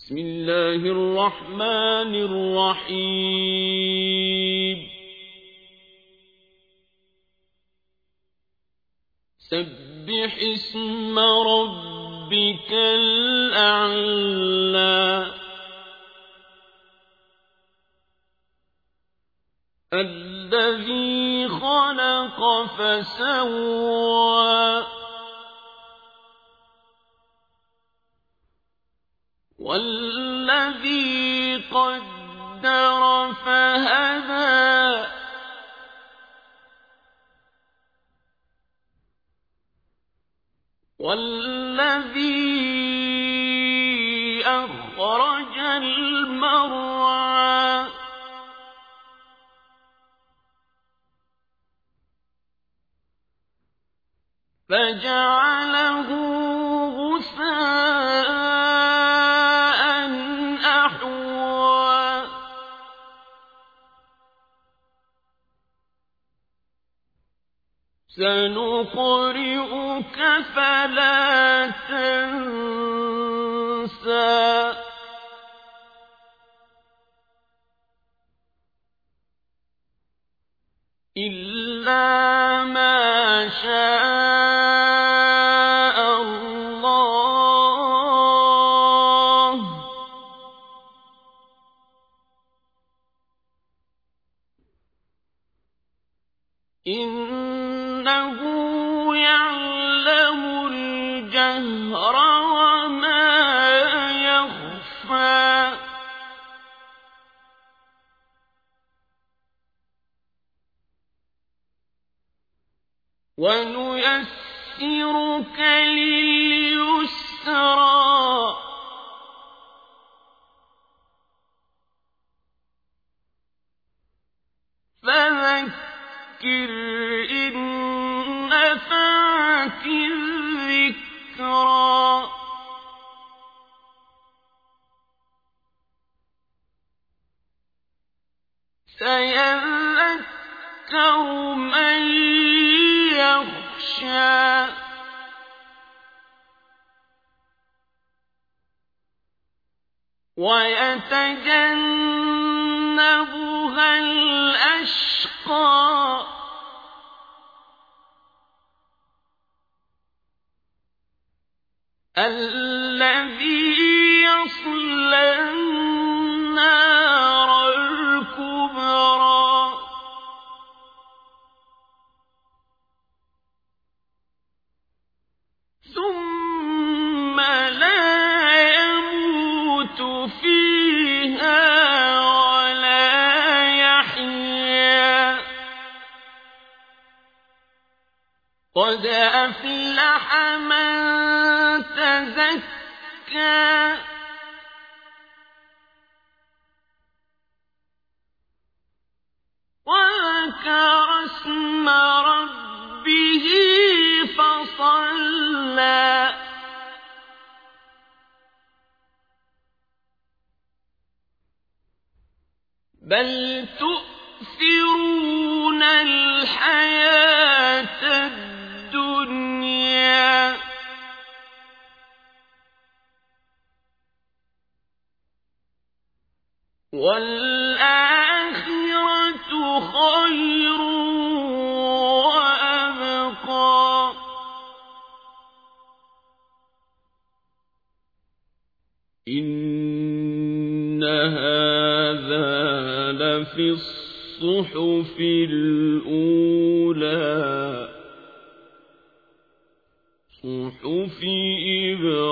بسم الله الرحمن الرحيم سبح اسم ربك الأعلى الذي خلق فسوى والذي قدر فهدى والذي أخرج المرعى فجعله غثاء أحوى سنقرئك فلا تنسى إلا ما شاء الله إنه يعلم الجهر وما يخفى ونيسرك لليسرى فذكر إن نفعت الذكرى سيذكر من يخشى ويتجنبها الأشقى الذي يصلى النار الكبرى ثم لا يموت فيها ولا يحيا قد أفلح من تزكى وذكر اسم ربه فصلى بل تؤثرون الحياة الدنيا والآخرة خير وأبقى إن هذا لفي الصحف الأولى صحف إبراهيم